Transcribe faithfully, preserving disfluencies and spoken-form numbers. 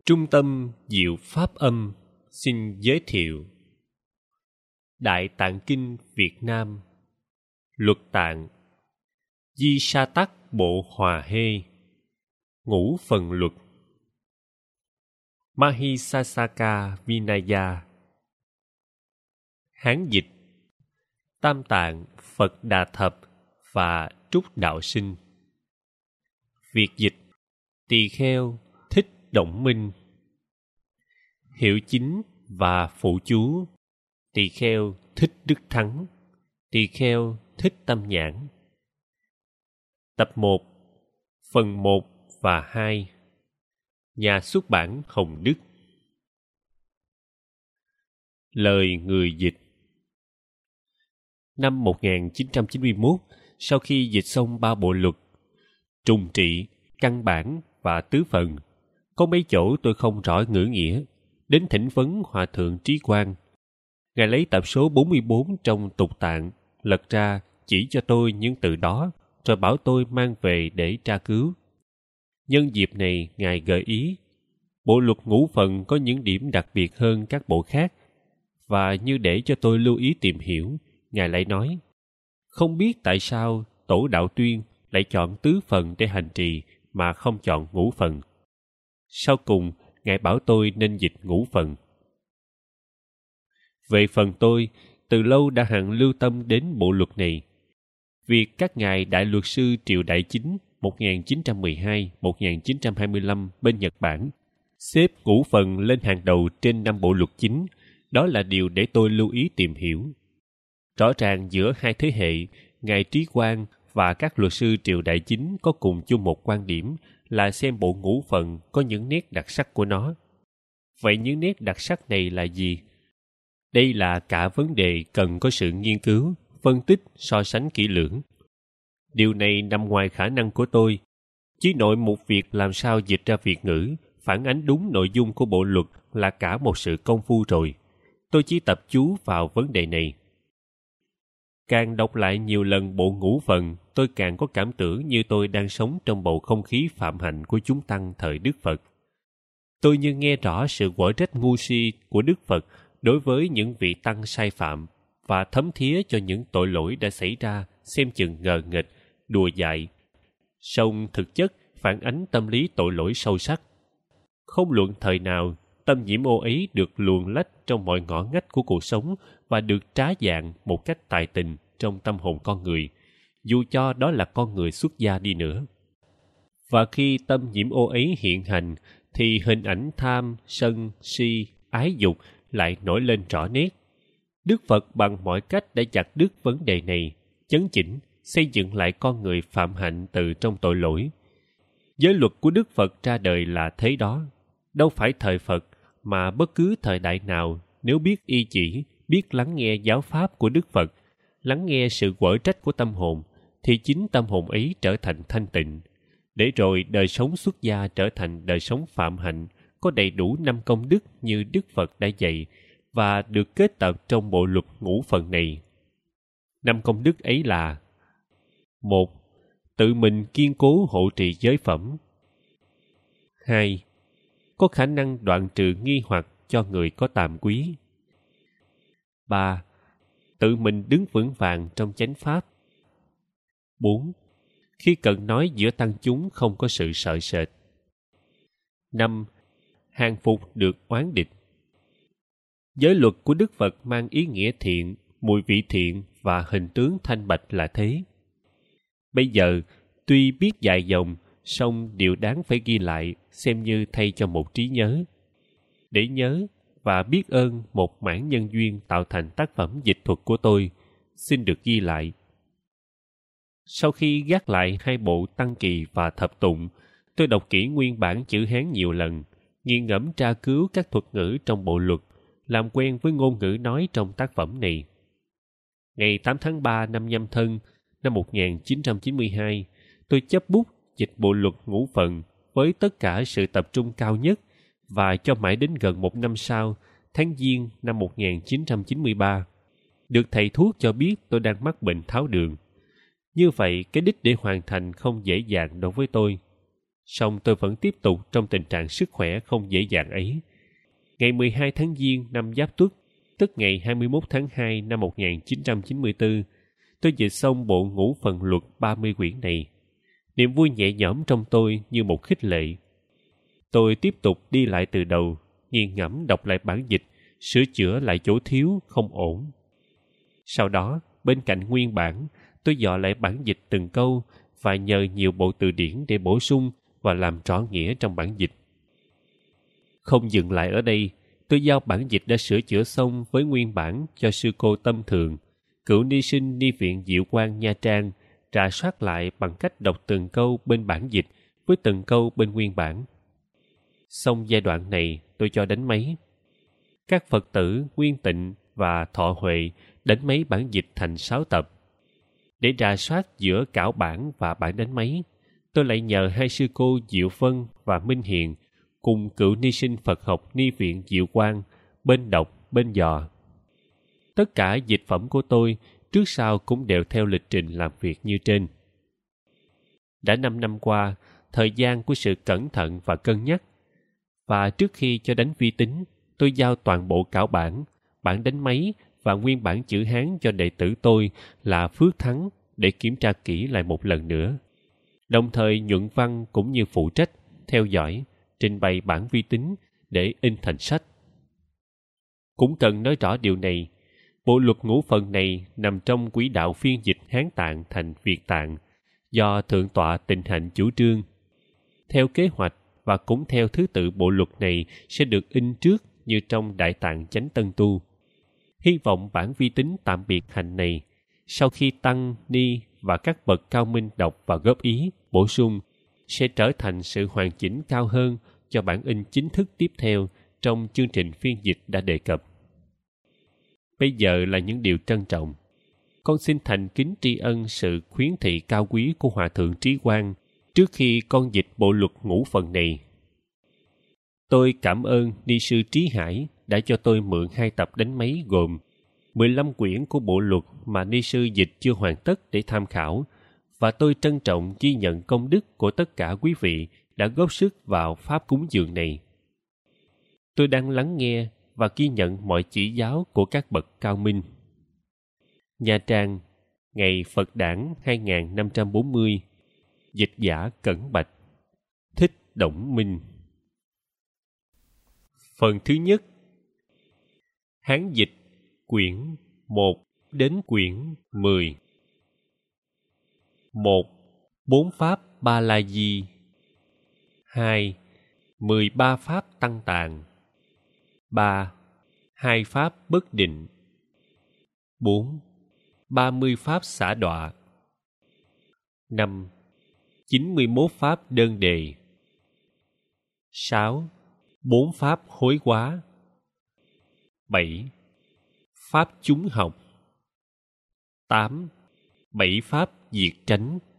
Trung tâm Diệu Pháp Âm xin giới thiệu Đại Tạng Kinh Việt Nam, Luật Tạng, Di Sa Tắc Bộ Hòa Hê, Ngũ Phần Luật, Mahisasaka Vinaya. Hán dịch: Tam Tạng Phật Đà Thập và Trúc Đạo Sinh. Việt dịch: Tỳ Kheo Thích Động Minh. Hiệu chính và phụ chú: Tỳ Kheo Thích Đức Thắng, Tỳ Kheo Thích Tâm Nhãn. Tập một, phần một và hai. Nhà xuất bản Hồng Đức. Lời người dịch. Năm một nghìn chín trăm chín mươi mốt, sau khi dịch xong ba bộ luật trùng trị, căn bản và tứ phần, có mấy chỗ tôi không rõ ngữ nghĩa, đến thỉnh vấn Hòa Thượng Trí Quang. Ngài lấy tập số bốn mươi bốn trong Tục Tạng lật ra, chỉ cho tôi những từ đó, rồi bảo tôi mang về để tra cứu. Nhân dịp này, Ngài gợi ý bộ luật ngũ phần có những điểm đặc biệt hơn các bộ khác, và như để cho tôi lưu ý tìm hiểu, Ngài lại nói: không biết tại sao Tổ Đạo Tuyên lại chọn tứ phần để hành trì mà không chọn ngũ phần. Sau cùng, Ngài bảo tôi nên dịch ngũ phần. Về phần tôi, từ lâu đã hằng lưu tâm đến bộ luật này. Việc các ngài Đại Luật sư Triều Đại Chính một nghìn chín trăm mười hai đến một nghìn chín trăm hai mươi lăm bên Nhật Bản xếp ngũ phần lên hàng đầu trên năm bộ luật chính, đó là điều để tôi lưu ý tìm hiểu. Rõ ràng giữa hai thế hệ, Ngài Trí Quang và các luật sư Triều Đại Chính có cùng chung một quan điểm là xem bộ ngũ phần có những nét đặc sắc của nó. Vậy những nét đặc sắc này là gì? Đây là cả vấn đề cần có sự nghiên cứu, phân tích, so sánh kỹ lưỡng. Điều này nằm ngoài khả năng của tôi. Chỉ nội một việc làm sao dịch ra Việt ngữ, phản ánh đúng nội dung của bộ luật là cả một sự công phu rồi. Tôi chỉ tập chú vào vấn đề này. Càng đọc lại nhiều lần bộ ngũ phần, tôi càng có cảm tưởng như tôi đang sống trong bầu không khí phạm hạnh của chúng tăng thời Đức Phật. Tôi như nghe rõ sự quở trách ngu si của Đức Phật đối với những vị tăng sai phạm và thấm thía cho những tội lỗi đã xảy ra xem chừng ngờ nghệch, đùa dại. Song thực chất phản ánh tâm lý tội lỗi sâu sắc. Không luận thời nào, tâm nhiễm ô ấy được luồn lách trong mọi ngõ ngách của cuộc sống và được trá dạng một cách tài tình trong tâm hồn con người, dù cho đó là con người xuất gia đi nữa. Và khi tâm nhiễm ô ấy hiện hành, thì hình ảnh tham, sân, si, ái dục lại nổi lên rõ nét. Đức Phật bằng mọi cách đã chặt đứt vấn đề này, chấn chỉnh, xây dựng lại con người phạm hạnh từ trong tội lỗi. Giới luật của Đức Phật ra đời là thế đó. Đâu phải thời Phật, mà bất cứ thời đại nào, nếu biết y chỉ, biết lắng nghe giáo pháp của Đức Phật, lắng nghe sự quở trách của tâm hồn, thì chính tâm hồn ấy trở thành thanh tịnh. Để rồi đời sống xuất gia trở thành đời sống phạm hạnh, có đầy đủ năm công đức như Đức Phật đã dạy, và được kết tập trong bộ luật ngũ phần này. Năm công đức ấy là: một. Tự mình kiên cố hộ trì giới phẩm. Hai. Có khả năng đoạn trừ nghi hoặc cho người có tàm quý. Ba. Tự mình đứng vững vàng trong chánh pháp. Bốn. Khi cần nói giữa tăng chúng không có sự sợ sệt. Năm. Hàng phục được oán địch. Giới luật của Đức Phật mang ý nghĩa thiện, mùi vị thiện và hình tướng thanh bạch là thế. Bây giờ, tuy biết dài dòng, song điều đáng phải ghi lại xem như thay cho một trí nhớ. Để nhớ và biết ơn một mãn nhân duyên tạo thành tác phẩm dịch thuật của tôi, xin được ghi lại. Sau khi gác lại hai bộ Tăng Kỳ và Thập Tụng, tôi đọc kỹ nguyên bản chữ Hán nhiều lần, nghiền ngẫm tra cứu các thuật ngữ trong bộ luật, làm quen với ngôn ngữ nói trong tác phẩm này. Ngày tám tháng ba năm Nhâm Thân, năm một nghìn chín trăm chín mươi hai, tôi chấp bút dịch bộ luật ngũ phần với tất cả sự tập trung cao nhất, và cho mãi đến gần một năm sau, tháng Giêng năm một nghìn chín trăm chín mươi ba, được thầy thuốc cho biết tôi đang mắc bệnh tháo đường. Như vậy, cái đích để hoàn thành không dễ dàng đối với tôi. Song tôi vẫn tiếp tục trong tình trạng sức khỏe không dễ dàng ấy. Ngày mười hai tháng Giêng năm Giáp Tuất, tức ngày hai mươi mốt tháng hai năm một nghìn chín trăm chín mươi tư, tôi dịch xong bộ ngũ phần luật ba mươi quyển này. Niềm vui nhẹ nhõm trong tôi như một khích lệ. Tôi tiếp tục đi lại từ đầu, nghiền ngẫm đọc lại bản dịch, sửa chữa lại chỗ thiếu, không ổn. Sau đó, bên cạnh nguyên bản, tôi dò lại bản dịch từng câu và nhờ nhiều bộ từ điển để bổ sung và làm rõ nghĩa trong bản dịch. Không dừng lại ở đây, tôi giao bản dịch đã sửa chữa xong với nguyên bản cho sư cô Tâm Thường, cựu ni sinh ni viện Diệu Quang Nha Trang, rà soát lại bằng cách đọc từng câu bên bản dịch với từng câu bên nguyên bản. Xong giai đoạn này, tôi cho đánh máy. Các Phật tử Nguyên Tịnh và Thọ Huệ đánh máy bản dịch thành sáu tập. Để rà soát giữa cảo bản và bản đánh máy, tôi lại nhờ hai sư cô Diệu Vân và Minh Hiền cùng cựu ni sinh Phật học ni viện Diệu Quang bên đọc bên dò. Tất cả dịch phẩm của tôi trước sau cũng đều theo lịch trình làm việc như trên. Đã năm năm qua, thời gian của sự cẩn thận và cân nhắc, và trước khi cho đánh vi tính, tôi giao toàn bộ cảo bản, bản đánh máy và nguyên bản chữ Hán cho đệ tử tôi là Phước Thắng để kiểm tra kỹ lại một lần nữa. Đồng thời nhuận văn cũng như phụ trách, theo dõi, trình bày bản vi tính để in thành sách. Cũng cần nói rõ điều này, bộ luật ngũ phần này nằm trong quỹ đạo phiên dịch Hán Tạng thành Việt Tạng do Thượng tọa Tịnh Hạnh chủ trương. Theo kế hoạch và cũng theo thứ tự, bộ luật này sẽ được in trước như trong Đại Tạng Chánh Tân Tu. Hy vọng bản vi tính tạm biệt hành này, sau khi Tăng, Ni và các bậc cao minh đọc và góp ý, bổ sung, sẽ trở thành sự hoàn chỉnh cao hơn cho bản in chính thức tiếp theo trong chương trình phiên dịch đã đề cập. Bây giờ là những điều trân trọng. Con xin thành kính tri ân sự khuyến thị cao quý của Hòa Thượng Trí Quang trước khi con dịch bộ luật ngũ phần này. Tôi cảm ơn Ni sư Trí Hải đã cho tôi mượn hai tập đánh máy gồm mười lăm quyển của bộ luật mà Ni sư dịch chưa hoàn tất để tham khảo, và tôi trân trọng ghi nhận công đức của tất cả quý vị đã góp sức vào pháp cúng dường này. Tôi đang lắng nghe và ghi nhận mọi chỉ giáo của các bậc cao minh. Nha Trang, ngày Phật Đản hai nghìn năm trăm bốn mươi, dịch giả Cẩn Bạch, Thích Động Minh. Phần thứ nhất, Hán dịch quyển một đến quyển mười. một. Bốn pháp Ba La Di. hai. Mười ba pháp Tăng Tạng. ba. Hai pháp Bất Định. bốn. Ba mươi pháp Xả Đọa. năm. Chín mươi mốt pháp Đơn Đề. sáu. Bốn pháp Hối Hóa. bảy. Pháp Chúng Học. tám. Bảy pháp Diệt Tránh.